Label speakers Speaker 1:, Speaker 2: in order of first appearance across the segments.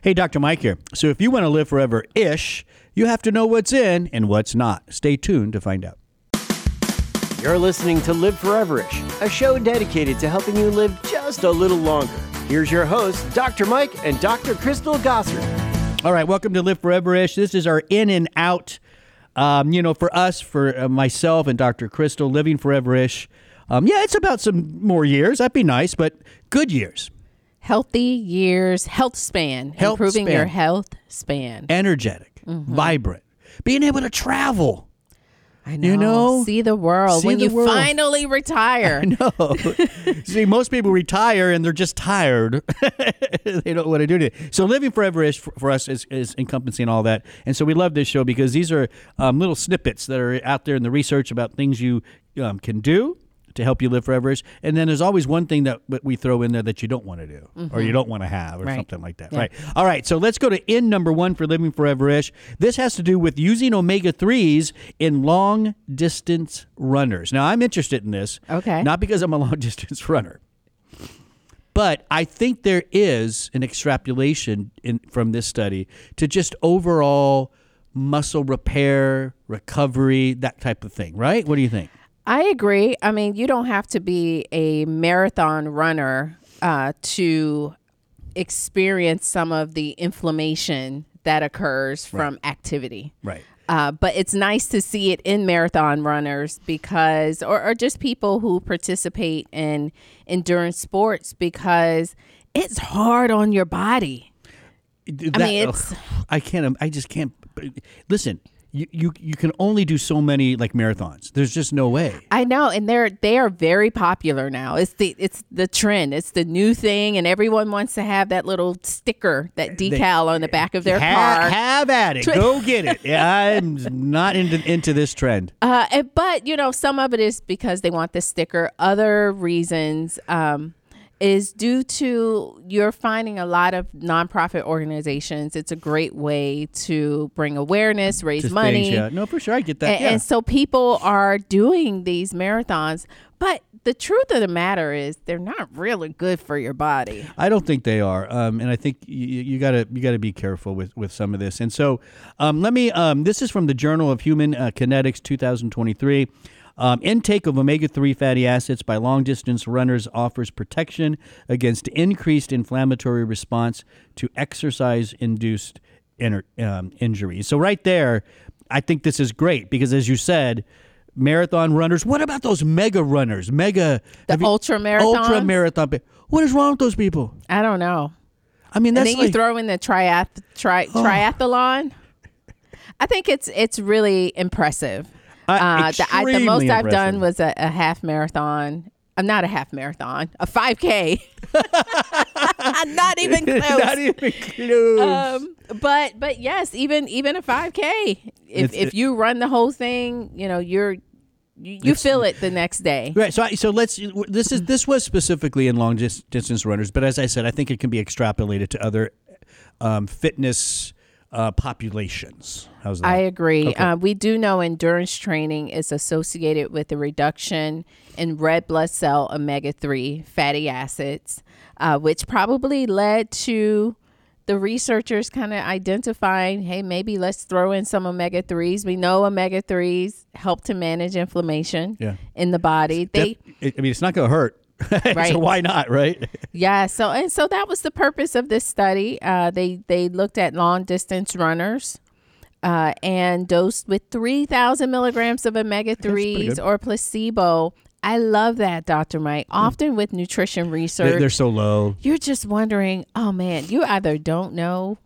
Speaker 1: Hey, Dr. Mike here. So if you want to live forever-ish, you have to know what's in and what's not. Stay tuned to find out.
Speaker 2: You're listening to Live Foreverish, a show dedicated to helping you live just a little longer. Here's your hosts, Dr. Mike and Dr. Crystal Gossard.
Speaker 1: All right, welcome to Live Forever-ish. This is our in and out. For us, for myself and Dr. Crystal, living forever-ish. It's about some more years. That'd be nice, but good years.
Speaker 3: Healthy years, health span, improving your health span.
Speaker 1: Energetic, vibrant, being able to travel.
Speaker 3: I know.
Speaker 1: You know?
Speaker 3: See the world
Speaker 1: See
Speaker 3: when
Speaker 1: the
Speaker 3: you
Speaker 1: world.
Speaker 3: Finally retire.
Speaker 1: I know. See, most people retire and they're just tired. They don't want to do it. So living forever-ish for us is encompassing all that. And so we love this show because these are little snippets that are out there in the research about things you can do to help you live forever-ish. And then there's always one thing that we throw in there that you don't want to do or you don't want to have or something like that. Yeah. Right. All right. So let's go to in number one for living forever-ish. This has to do with using omega-3s in long-distance runners. Now, I'm interested in this.
Speaker 3: Okay.
Speaker 1: Not because I'm a long-distance runner. But I think there is an extrapolation from this study to just overall muscle repair, recovery, that type of thing, right? What do you think?
Speaker 3: I agree. I mean, you don't have to be a marathon runner to experience some of the inflammation that occurs from activity.
Speaker 1: Right.
Speaker 3: But it's nice to see it in marathon runners because, or just people who participate in endurance sports because it's hard on your body.
Speaker 1: I just can't. Listen. You can only do so many like marathons. There's just no way.
Speaker 3: I know, and they are very popular now. It's the trend. It's the new thing, and everyone wants to have that little sticker, that decal on the back of their car.
Speaker 1: Have at it. Go get it. Yeah, I'm not into this trend.
Speaker 3: But some of it is because they want the sticker. Other reasons is due to you're finding a lot of nonprofit organizations. It's a great way to bring awareness, raise money.
Speaker 1: Things, yeah. No, for sure. I get that.
Speaker 3: And so people are doing these marathons. But the truth of the matter is they're not really good for your body.
Speaker 1: I don't think they are. And I think you gotta be careful with some of this. And so this is from the Journal of Human Kinetics 2023. Intake of omega-3 fatty acids by long-distance runners offers protection against increased inflammatory response to exercise-induced injuries. So right there, I think this is great because, as you said, marathon runners. What about those mega runners?
Speaker 3: Ultra marathons?
Speaker 1: Ultra marathon. What is wrong with those people?
Speaker 3: I don't know.
Speaker 1: I mean, that's
Speaker 3: and then you throw in the triathlon. I think it's really impressive. The most I've done was a half marathon. Not a half marathon, a 5K. Not even close.
Speaker 1: Not even close.
Speaker 3: But yes, even a 5K. If you run the whole thing, you feel it the next day.
Speaker 1: Right. So this was specifically in long distance runners, but as I said, I think it can be extrapolated to other fitness populations. How's that?
Speaker 3: I agree.
Speaker 1: Okay.
Speaker 3: We do know endurance training is associated with a reduction in red blood cell omega-3 fatty acids, which probably led to the researchers kind of identifying, hey, maybe let's throw in some omega-3s. We know omega-3s help to manage inflammation in the body.
Speaker 1: It's not going to hurt. Right. So why not, right?
Speaker 3: Yeah. So that was the purpose of this study. They looked at long distance runners and dosed with 3,000 milligrams of omega-3s or placebo. I love that, Dr. Mike. Often with nutrition research,
Speaker 1: they're so low.
Speaker 3: You're just wondering, oh man, you either don't know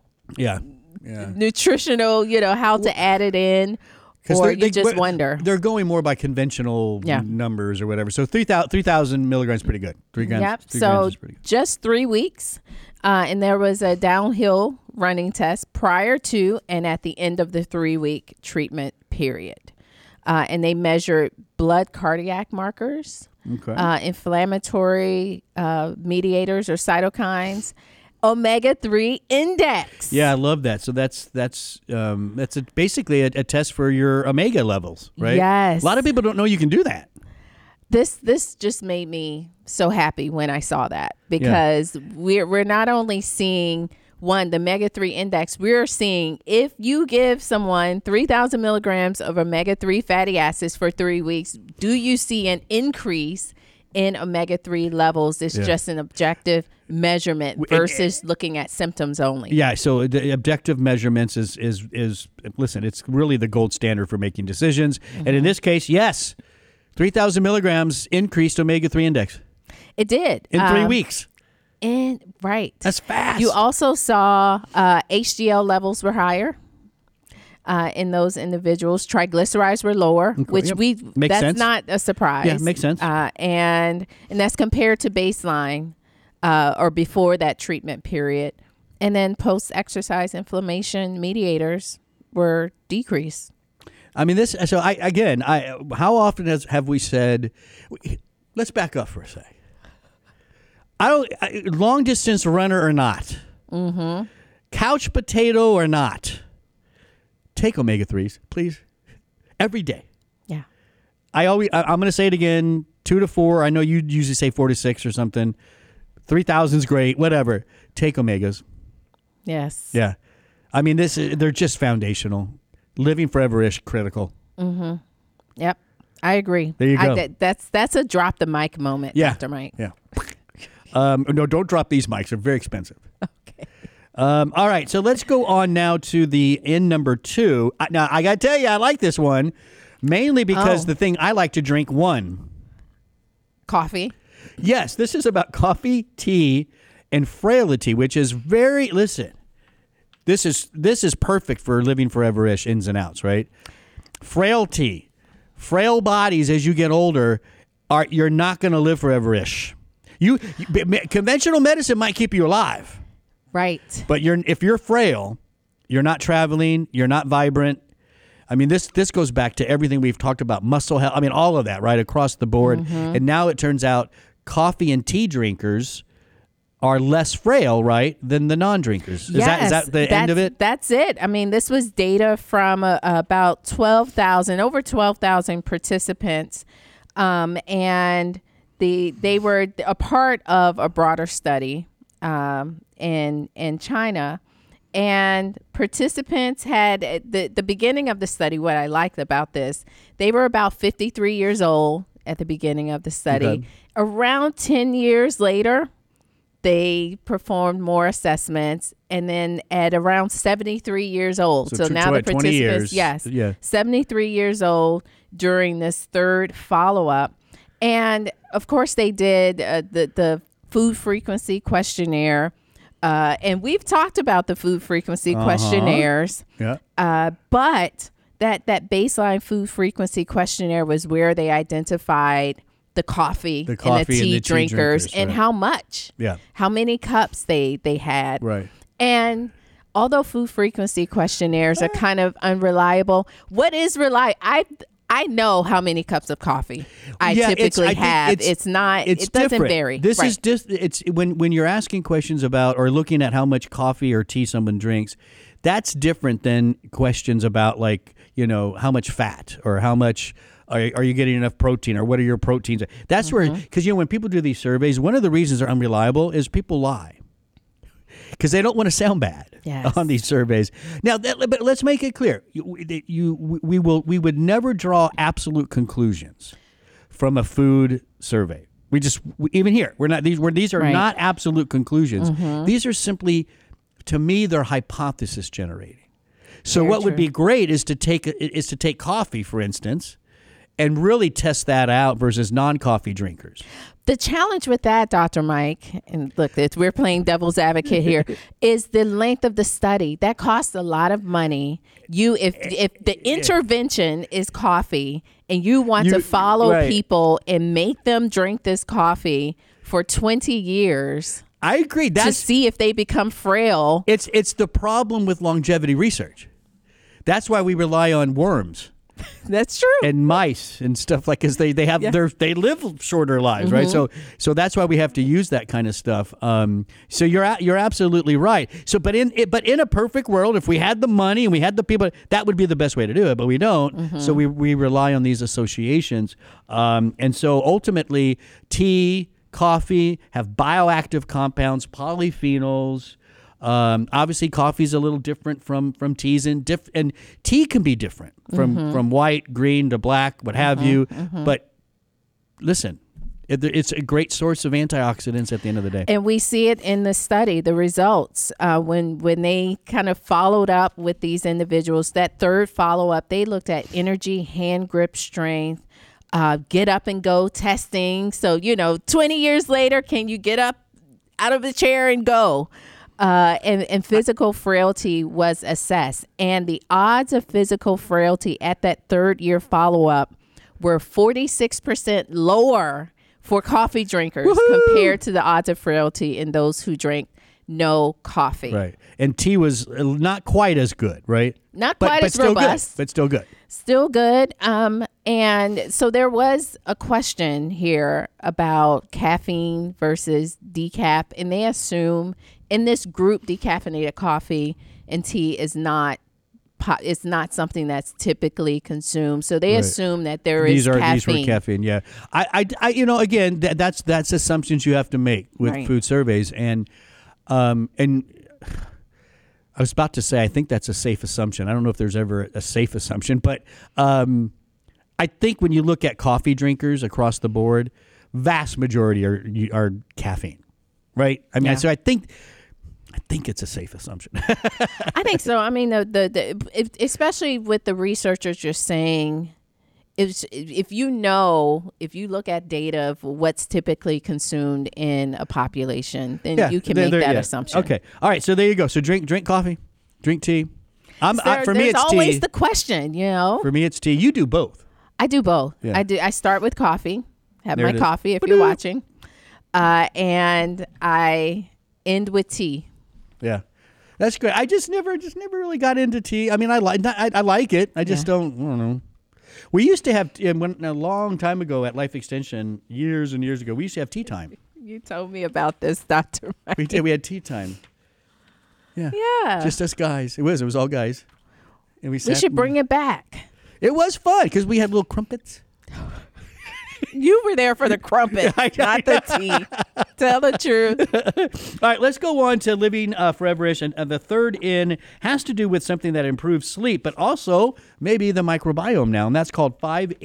Speaker 3: nutritional, how to add it in. Or you just wonder.
Speaker 1: They're going more by conventional numbers or whatever. So 3,000 milligrams is pretty good. 3 grams.
Speaker 3: Yep.
Speaker 1: 3
Speaker 3: so
Speaker 1: grams is pretty good.
Speaker 3: Just 3 weeks. And there was a downhill running test prior to and at the end of the 3-week treatment period. And they measured blood cardiac markers, inflammatory mediators or cytokines, omega-3 index.
Speaker 1: Yeah, I love that. So that's basically a test for your omega levels, right?
Speaker 3: Yes.
Speaker 1: A lot of people don't know you can do that.
Speaker 3: This just made me so happy when I saw that because we're not only seeing the omega-3 index, we're seeing if you give someone 3,000 milligrams of omega-3 fatty acids for 3 weeks, do you see an increase in omega-3 levels? It's just an objective measurement versus looking at symptoms only.
Speaker 1: Yeah, so the objective measurements is listen, it's really the gold standard for making decisions. And in this case, yes, 3,000 milligrams increased omega-3 index.
Speaker 3: It did.
Speaker 1: In 3 weeks.
Speaker 3: Right.
Speaker 1: That's fast.
Speaker 3: You also saw HDL levels were higher in those individuals. Triglycerides were lower, which
Speaker 1: Makes
Speaker 3: that's
Speaker 1: sense.
Speaker 3: not a surprise.
Speaker 1: Yeah, makes sense.
Speaker 3: And that's compared to baseline or before that treatment period. And then post-exercise inflammation mediators were decreased.
Speaker 1: I mean, this. So how often have we said? Let's back up for a sec. Long distance runner or not, couch potato or not, take omega-3s, please, every day.
Speaker 3: Yeah.
Speaker 1: I'm going to say it again, 2 to 4. I know you usually say 4 to 6 or something. 3,000 is great, whatever. Take omegas.
Speaker 3: Yes.
Speaker 1: Yeah. I mean, they're just foundational. Living forever-ish critical.
Speaker 3: Yep. I agree.
Speaker 1: There you go.
Speaker 3: That's a drop the mic moment, Dr. Mike.
Speaker 1: Yeah. No, don't drop these mics. They're very expensive.
Speaker 3: Okay.
Speaker 1: All right, so let's go on now to the end number 2. Now, I got to tell you, I like this one, mainly because the thing I like to drink,
Speaker 3: Coffee.
Speaker 1: Yes, this is about coffee, tea, and frailty, which is listen, this is perfect for living forever-ish ins and outs, right? Frailty. Frail bodies as you get older, you're not going to live forever-ish. Conventional medicine might keep you alive.
Speaker 3: Right.
Speaker 1: But if you're frail, you're not traveling, you're not vibrant. I mean, this goes back to everything we've talked about, muscle health. I mean, all of that, right, across the board. And now it turns out coffee and tea drinkers are less frail, right, than the non-drinkers. Is that the end of it?
Speaker 3: That's it. I mean, this was data from about 12,000 participants, and they were a part of a broader study in China. And participants had the beginning of the study. What I liked about this, they were about 53 years old at the beginning of the study.
Speaker 1: Okay.
Speaker 3: Around 10 years later, they performed more assessments, and then at around 73 years old. So now the participants, 73 years old during this third follow-up. And of course, they did the food frequency questionnaire. And we've talked about the food frequency questionnaires.
Speaker 1: Yeah.
Speaker 3: But that baseline food frequency questionnaire was where they identified the coffee and the tea drinkers and how much.
Speaker 1: Yeah.
Speaker 3: How many cups they had.
Speaker 1: Right.
Speaker 3: And although food frequency questionnaires are kind of unreliable, what is reliable? I know how many cups of coffee I typically have. It doesn't
Speaker 1: different.
Speaker 3: vary.
Speaker 1: This is just, it's when you're asking questions about or looking at how much coffee or tea someone drinks, that's different than questions about how much fat or how much are you getting enough protein or what are your proteins? That's where, because when people do these surveys, one of the reasons they're unreliable is people lie. Because they don't want to sound bad on these surveys. Now, but let's make it clear: we would never draw absolute conclusions from a food survey. Even here we're not these are not absolute conclusions. These are simply, to me, they're hypothesis generating. So what would be great is to take coffee, for instance, and really test that out versus non-coffee drinkers.
Speaker 3: The challenge with that, Dr. Mike, and look, we're playing devil's advocate here, is the length of the study. That costs a lot of money. If the intervention is coffee and you want to follow people and make them drink this coffee for 20 years.
Speaker 1: I agree.
Speaker 3: To see if they become frail.
Speaker 1: It's the problem with longevity research. That's why we rely on worms.
Speaker 3: That's true.
Speaker 1: And mice and stuff because they they live shorter lives, right? So that's why we have to use that kind of stuff. So you're absolutely right. So but in a perfect world, if we had the money and we had the people, that would be the best way to do it. But we don't. So we rely on these associations. And so ultimately, tea, coffee have bioactive compounds, polyphenols. Obviously, coffee's a little different from teas, and tea can be different from white, green to black, what have you. But listen, it's a great source of antioxidants at the end of the day.
Speaker 3: And we see it in the study, the results, when they kind of followed up with these individuals. That third follow-up, they looked at energy, hand grip strength, get up and go testing. So, 20 years later, can you get up out of the chair and go? And physical frailty was assessed. And the odds of physical frailty at that third year follow-up were 46% lower for coffee drinkers compared to the odds of frailty in those who drank no coffee.
Speaker 1: Right. And tea was not quite as good, right?
Speaker 3: Not quite as robust.
Speaker 1: But still good.
Speaker 3: Still good. And so there was a question here about caffeine versus decaf. And they assume in this group, decaffeinated coffee and tea is not something that's typically consumed. So they assume that these
Speaker 1: were
Speaker 3: caffeine.
Speaker 1: Caffeine. Yeah. I again, that's assumptions you have to make with food surveys. And I was about to say, I think that's a safe assumption. I don't know if there's ever a safe assumption, but I think when you look at coffee drinkers across the board, vast majority are caffeine, right? I mean, so I think it's a safe assumption.
Speaker 3: I think so. I mean, especially with the researchers just saying, if you look at data of what's typically consumed in a population, then you can make that assumption.
Speaker 1: Okay. All right. So there you go. So drink coffee, drink tea. For me, it's tea.
Speaker 3: There's always the question,
Speaker 1: For me, it's tea. You do both.
Speaker 3: I do both. Yeah. I start with coffee, have my coffee if you're watching, and I end with tea.
Speaker 1: Yeah, that's great. I just never really got into tea. I mean, I like it. I just don't know. We used to have a long time ago at Life Extension, years and years ago. We used to have tea time.
Speaker 3: You told me about this, Dr. Mike.
Speaker 1: We did. We had tea time. Yeah.
Speaker 3: Yeah.
Speaker 1: Just us guys. It was all guys, and we
Speaker 3: should bring it back.
Speaker 1: It was fun because we had little crumpets.
Speaker 3: You were there for the crumpet, not the tea. Tell the truth.
Speaker 1: All right, let's go on to Living Forever-ish. And the third in has to do with something that improves sleep, but also maybe the microbiome now, and that's called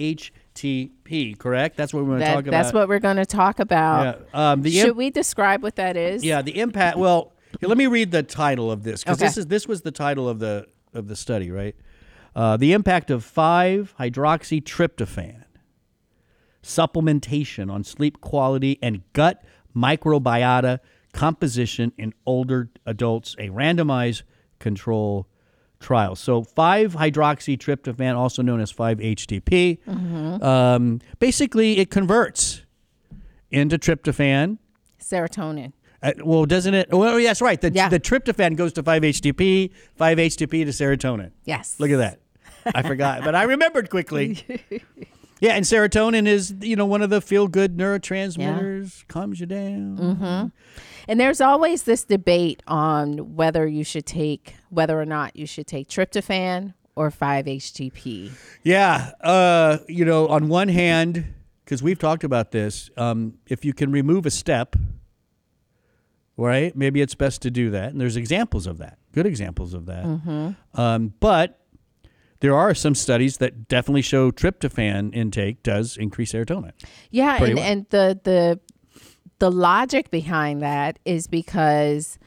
Speaker 1: 5-HTP, correct? That's what we're going to talk about.
Speaker 3: That's what we're going to talk about.
Speaker 1: Yeah.
Speaker 3: Should we describe what that is?
Speaker 1: Yeah, the impact. Well, here, let me read the title of this, because this was the title of the study, right? The impact of 5-hydroxytryptophan supplementation on sleep quality and gut microbiota composition in older adults, a randomized control trial. So 5-hydroxytryptophan, also known as 5-HTP, basically it converts into tryptophan.
Speaker 3: Serotonin.
Speaker 1: Well, doesn't it? Well, that's right. The tryptophan goes to 5-HTP, 5-HTP to serotonin.
Speaker 3: Yes.
Speaker 1: Look at that. I forgot, but I remembered quickly. Yeah, and serotonin is, one of the feel-good neurotransmitters, calms you down.
Speaker 3: Mm-hmm. And there's always this debate on whether or not you should take tryptophan or 5-HTP.
Speaker 1: Yeah, on one hand, because we've talked about this, if you can remove a step, right, maybe it's best to do that. And there's examples of that, good examples of that. Mm-hmm. But there are some studies that definitely show tryptophan intake does increase serotonin.
Speaker 3: Yeah, and the logic behind that is because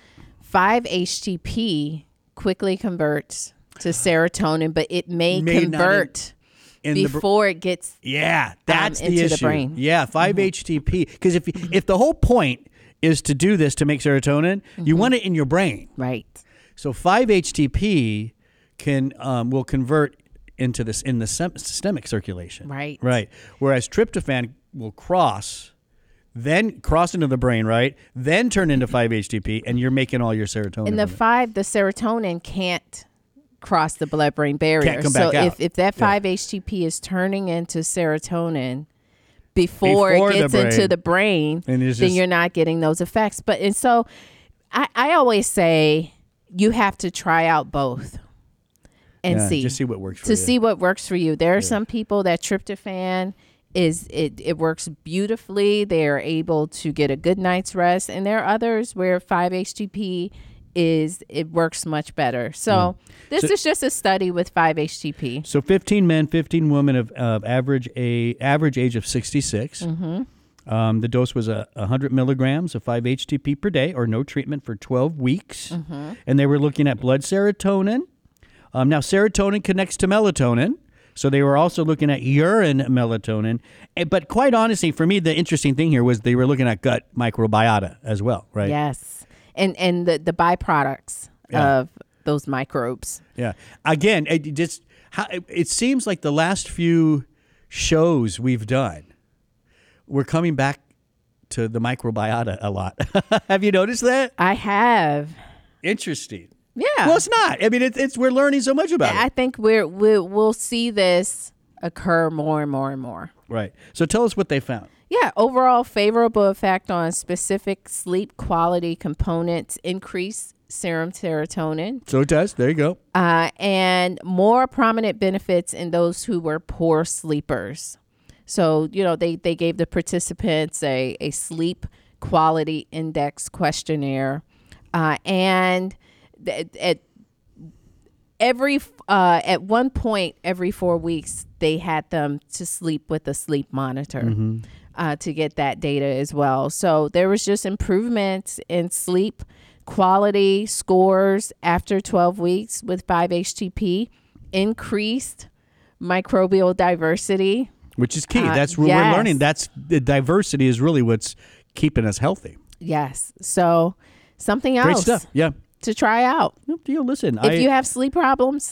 Speaker 3: 5-HTP quickly converts to serotonin, but it may convert before it gets
Speaker 1: that's
Speaker 3: into
Speaker 1: the issue.
Speaker 3: The brain.
Speaker 1: Yeah, 5-HTP. Because if the whole point is to do this to make serotonin, you want it in your brain.
Speaker 3: Right.
Speaker 1: So 5-HTP will convert into this in the systemic circulation.
Speaker 3: Right.
Speaker 1: Right. Whereas tryptophan will cross into the brain, right? Then turn into 5-HTP, and you're making all your serotonin.
Speaker 3: And the serotonin can't cross the blood-brain barrier.
Speaker 1: Can't come back out.
Speaker 3: If that 5-HTP is turning into serotonin before it gets into the brain, then you're not getting those effects. And so I always say you have to try out both. And
Speaker 1: just see what works for you.
Speaker 3: See what works for you. There are some people that tryptophan it works beautifully. They are able to get a good night's rest, and there are others where 5-HTP it works much better. So this is just a study with 5-HTP.
Speaker 1: So 15 men, 15 women of average age of 66. The dose was 100 milligrams of 5-HTP per day, or no treatment for 12 weeks. And they were looking at blood serotonin. Now, serotonin connects to melatonin. So they were also looking at urine melatonin. But quite honestly, for me, the interesting thing here was they were looking at gut microbiota as well, right?
Speaker 3: Yes. And the byproducts of those microbes.
Speaker 1: Yeah. Again, it seems like the last few shows we've done, we're coming back to the microbiota a lot. Have you noticed that?
Speaker 3: I have.
Speaker 1: Interesting.
Speaker 3: Yeah.
Speaker 1: Well, it's not. I mean, it's we're learning so much about it.
Speaker 3: I think we'll see this occur more and more and more.
Speaker 1: Right. So tell us what they found.
Speaker 3: Yeah, overall favorable effect on specific sleep quality components, increased serum serotonin.
Speaker 1: So it does. There you go.
Speaker 3: And more prominent benefits in those who were poor sleepers. So, they gave the participants a sleep quality index questionnaire. And at one point every 4 weeks, they had them to sleep with a sleep monitor. To get that data as well. So there was just improvements in sleep quality scores after 12 weeks with 5-HTP, increased microbial diversity.
Speaker 1: Which is key. That's what we're learning. That's the diversity is really what's keeping us healthy.
Speaker 3: Yes. So something else.
Speaker 1: Great stuff. Yeah.
Speaker 3: To try out.
Speaker 1: Listen.
Speaker 3: If you have sleep problems,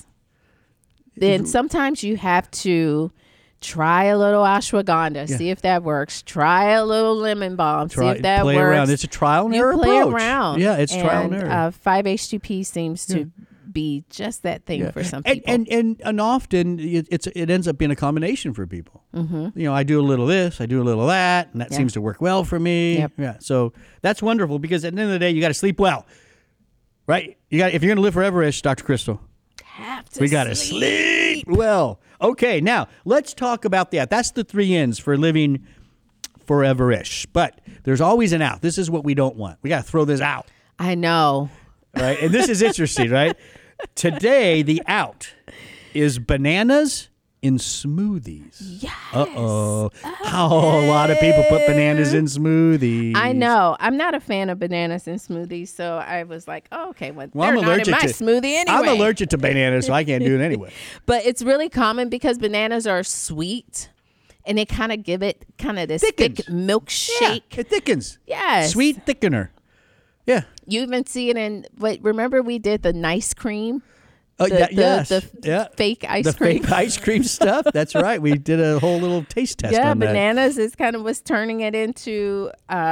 Speaker 3: then sometimes you have to try a little ashwagandha, see if that works. Try a little lemon balm, see if that
Speaker 1: play
Speaker 3: works.
Speaker 1: Around. It's a trial and error approach.
Speaker 3: Play around.
Speaker 1: Yeah, it's trial and error.
Speaker 3: 5-HTP seems to be just that thing for some people.
Speaker 1: And often it ends up being a combination for people. I do a little this, I do a little that, and that seems to work well for me.
Speaker 3: Yep.
Speaker 1: Yeah, so that's wonderful because at the end of the day, you got to sleep well, right? If you're going to live forever-ish, Dr. Crystal, we got to sleep well. Okay, now let's talk about that. That's the 3 N's for living forever-ish. But there's always an out. This is what we don't want. We got to throw this out.
Speaker 3: I know.
Speaker 1: Right? And this is interesting, right? Today, the out is bananas in smoothies.
Speaker 3: Yes.
Speaker 1: Uh-oh. How a lot of people put bananas in smoothies.
Speaker 3: I know. I'm not a fan of bananas in smoothies, so I was like, they're
Speaker 1: I'm
Speaker 3: not
Speaker 1: allergic
Speaker 3: in my
Speaker 1: to
Speaker 3: smoothie anyway.
Speaker 1: I'm allergic to bananas, so I can't do it anyway.
Speaker 3: But it's really common because bananas are sweet, and they kind of give it this
Speaker 1: Thickens.
Speaker 3: thick milkshake.
Speaker 1: Yeah, it thickens.
Speaker 3: Yes.
Speaker 1: Sweet thickener. Yeah.
Speaker 3: You even see it in, remember we did the nice cream?
Speaker 1: Yes.
Speaker 3: The fake ice
Speaker 1: the
Speaker 3: cream.
Speaker 1: fake ice cream stuff. That's right. We did a whole little taste test on that.
Speaker 3: Bananas is kind of what's turning it into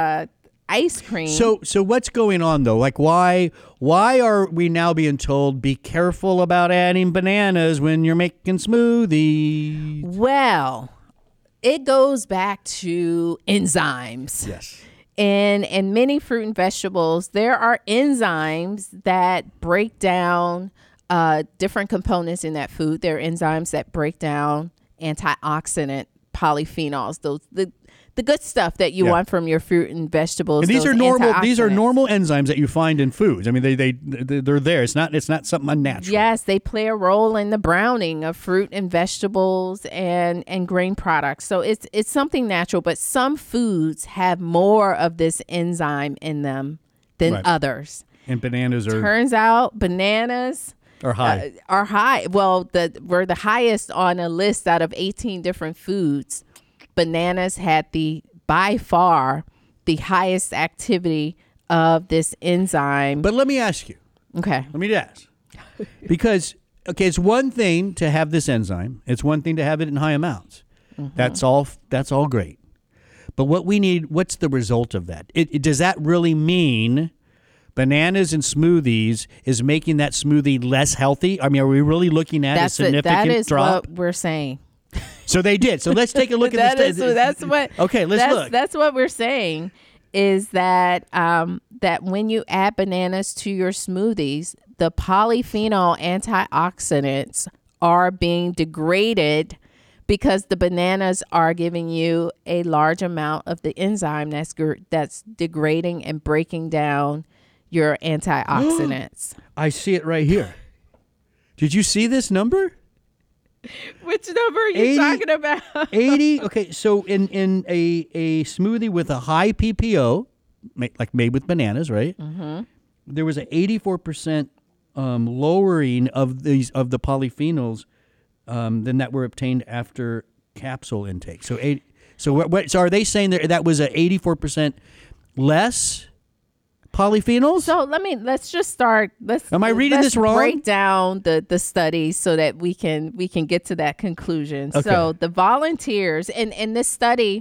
Speaker 3: ice cream.
Speaker 1: So what's going on though? Like why are we now being told be careful about adding bananas when you're making smoothies?
Speaker 3: Well, it goes back to enzymes.
Speaker 1: Yes.
Speaker 3: In many fruit and vegetables, there are enzymes that break down different components in that food. There are enzymes that break down antioxidant polyphenols, the good stuff that you want from your fruit and vegetables.
Speaker 1: And these are normal enzymes that you find in foods. I mean, they're there. It's not something unnatural.
Speaker 3: Yes, they play a role in the browning of fruit and vegetables and grain products. So it's something natural, but some foods have more of this enzyme in them than others.
Speaker 1: And bananas are
Speaker 3: turns out bananas
Speaker 1: are high.
Speaker 3: Well, we're the highest on a list out of 18 different foods. Bananas had by far the highest activity of this enzyme.
Speaker 1: But let me ask you.
Speaker 3: Okay.
Speaker 1: Let me ask. Because, it's one thing to have this enzyme. It's one thing to have it in high amounts. Mm-hmm. That's all great. But what's the result of that? Does that really mean bananas in smoothies is making that smoothie less healthy? I mean, are we really looking at a significant
Speaker 3: that is
Speaker 1: drop?
Speaker 3: What we're saying.
Speaker 1: So they did. So let's take a look at this.
Speaker 3: That's what.
Speaker 1: Okay, let's look.
Speaker 3: That's what we're saying is that that when you add bananas to your smoothies, the polyphenol antioxidants are being degraded because the bananas are giving you a large amount of the enzyme that's degrading and breaking down your antioxidants.
Speaker 1: I see it right here. Did you see this number?
Speaker 3: Which number are you talking about?
Speaker 1: 80. Okay, so in a smoothie with a high PPO, like made with bananas, right? Mm-hmm. There was an 84% lowering of the polyphenols than that were obtained after capsule intake. So so are they saying that was a 84% less polyphenols?
Speaker 3: So let's just start.
Speaker 1: Am I reading this wrong?
Speaker 3: Break down the studies so that we can get to that conclusion.
Speaker 1: Okay.
Speaker 3: So the volunteers in this study,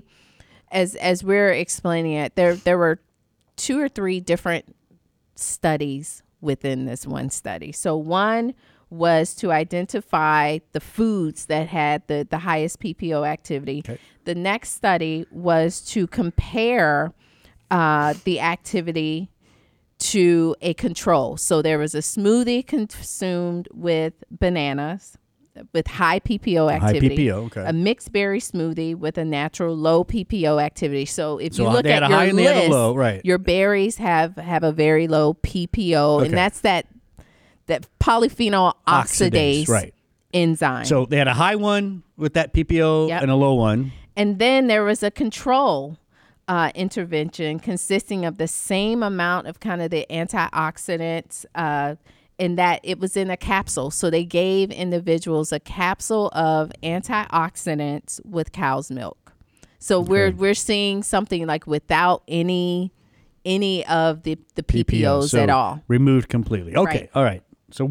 Speaker 3: as we're explaining it, there were 2 or 3 different studies within this one study. So one was to identify the foods that had the highest PPO activity.
Speaker 1: Okay.
Speaker 3: The next study was to compare the activity to a control. So there was a smoothie consumed with bananas with high PPO activity.
Speaker 1: High PPO, okay.
Speaker 3: A mixed berry smoothie with a natural low PPO activity. So if you look
Speaker 1: they had
Speaker 3: at
Speaker 1: a high
Speaker 3: your
Speaker 1: and they had a
Speaker 3: list,
Speaker 1: low, right.
Speaker 3: your berries have a very low PPO,
Speaker 1: Okay.
Speaker 3: and that's that polyphenol oxidase
Speaker 1: right.
Speaker 3: enzyme.
Speaker 1: So they had a high one with that PPO
Speaker 3: Yep.
Speaker 1: and a low one.
Speaker 3: And then there was a control intervention consisting of the same amount of kind of the antioxidants in that it was in a capsule. So they gave individuals a capsule of antioxidants with cow's milk. So we're seeing something like without any of the PPOs
Speaker 1: so
Speaker 3: at all.
Speaker 1: removed completely. Okay,
Speaker 3: Right.
Speaker 1: all right. So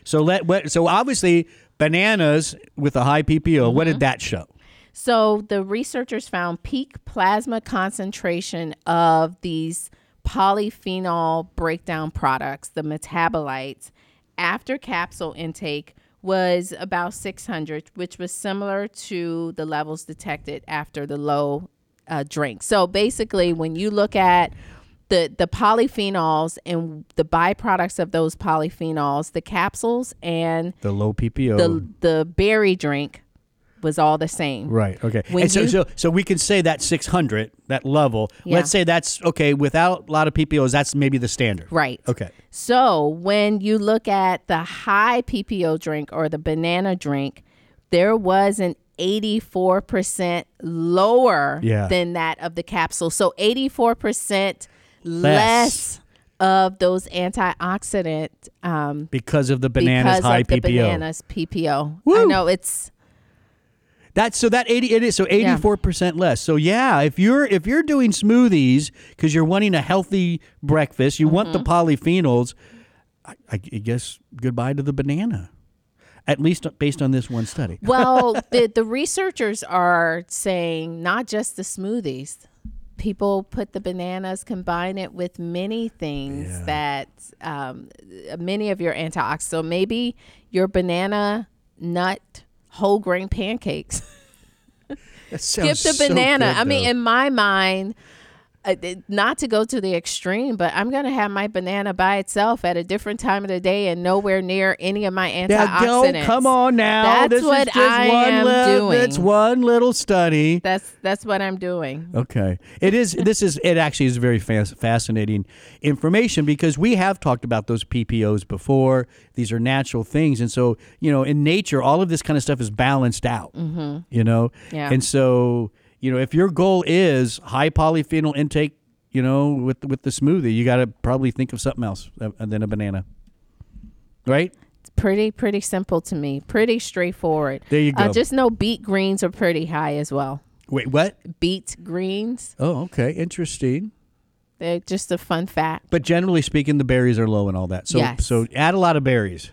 Speaker 1: so obviously bananas with a high PPO. What did that show?
Speaker 3: So the researchers found peak plasma concentration of these polyphenol breakdown products, the metabolites, after capsule intake was about 600, which was similar to the levels detected after the low drink. So basically, when you look at the polyphenols and the byproducts of those polyphenols, the capsules and
Speaker 1: The low PPO.
Speaker 3: the berry drink was all the same.
Speaker 1: Right. Okay.
Speaker 3: When
Speaker 1: And so,
Speaker 3: you-
Speaker 1: so we can say that 600, that level.
Speaker 3: Yeah.
Speaker 1: Let's say that's okay. Without a lot of PPOs, that's maybe the standard.
Speaker 3: Right.
Speaker 1: Okay.
Speaker 3: So when you look at the high PPO drink or the banana drink, there was an 84% lower
Speaker 1: Yeah.
Speaker 3: than that of the capsule. So 84% less of those antioxidant
Speaker 1: Because of the bananas
Speaker 3: because
Speaker 1: high
Speaker 3: of the
Speaker 1: PPO.
Speaker 3: bananas PPO.
Speaker 1: Woo.
Speaker 3: I know it's
Speaker 1: That's so that 80 it is so 84% less. So yeah, if you're doing smoothies because you're wanting a healthy breakfast, you want the polyphenols, I guess goodbye to the banana. At least based on this one study.
Speaker 3: well, the researchers are saying not just the smoothies. People put the bananas, combine it with many things that many of your antioxidants. So maybe your banana nut whole grain pancakes.
Speaker 1: That
Speaker 3: Skip
Speaker 1: sounds
Speaker 3: the
Speaker 1: so
Speaker 3: banana.
Speaker 1: good,
Speaker 3: I mean,
Speaker 1: though.
Speaker 3: in my mind, not to go to the extreme, but I'm going to have my banana by itself at a different time of the day and nowhere near any of my antioxidants.
Speaker 1: Now, come on now.
Speaker 3: That's
Speaker 1: this
Speaker 3: what
Speaker 1: is just
Speaker 3: I
Speaker 1: one
Speaker 3: am doing.
Speaker 1: It's one little study.
Speaker 3: That's what I'm doing.
Speaker 1: Okay. It actually is very fascinating information because we have talked about those PPOs before. These are natural things. And so, in nature, all of this kind of stuff is balanced out,
Speaker 3: Yeah.
Speaker 1: And so, if your goal is high polyphenol intake, with the smoothie, you got to probably think of something else than a banana. Right?
Speaker 3: It's pretty simple to me. Pretty straightforward.
Speaker 1: There you go.
Speaker 3: Just know beet greens are pretty high as well.
Speaker 1: Wait, what?
Speaker 3: Beet greens.
Speaker 1: Oh, okay. Interesting.
Speaker 3: They're just a fun fact.
Speaker 1: But generally speaking, the berries are low and all that. So,
Speaker 3: Yes.
Speaker 1: so add a lot of berries.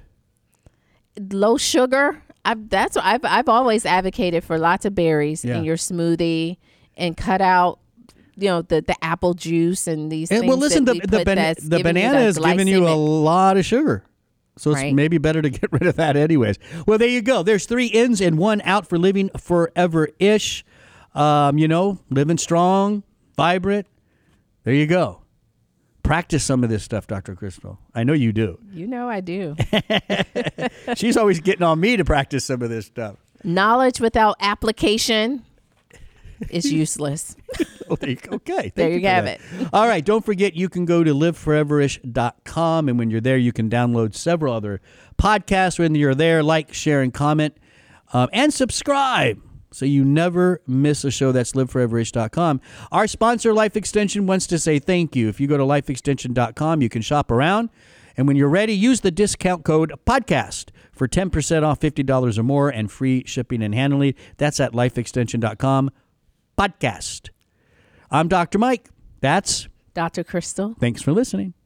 Speaker 3: Low sugar. I've always advocated for lots of berries
Speaker 1: Yeah.
Speaker 3: in your smoothie and cut out, the apple juice and these things.
Speaker 1: Well, listen,
Speaker 3: that we put that's
Speaker 1: the
Speaker 3: giving you
Speaker 1: banana is giving you a
Speaker 3: glycemic-
Speaker 1: lot of sugar. So it's
Speaker 3: Right.
Speaker 1: maybe better to get rid of that anyways. Well, there you go. There's 3 ins and 1 out for living forever-ish. Living strong, vibrant. There you go. Practice some of this stuff, Dr. Crystal. I know you do.
Speaker 3: You know I do.
Speaker 1: She's always getting on me to practice some of this stuff.
Speaker 3: Knowledge without application is useless.
Speaker 1: Okay.
Speaker 3: There you have it.
Speaker 1: All right. Don't forget, you can go to liveforeverish.com. And when you're there, you can download several other podcasts. When you're there, like, share, and comment, and subscribe, so you never miss a show. That's liveforeverish.com. Our sponsor, Life Extension, wants to say thank you. If you go to lifeextension.com, you can shop around. And when you're ready, use the discount code PODCAST for 10% off $50 or more and free shipping and handling. That's at lifeextension.com, podcast. I'm Dr. Mike. That's
Speaker 3: Dr. Crystal.
Speaker 1: Thanks for listening.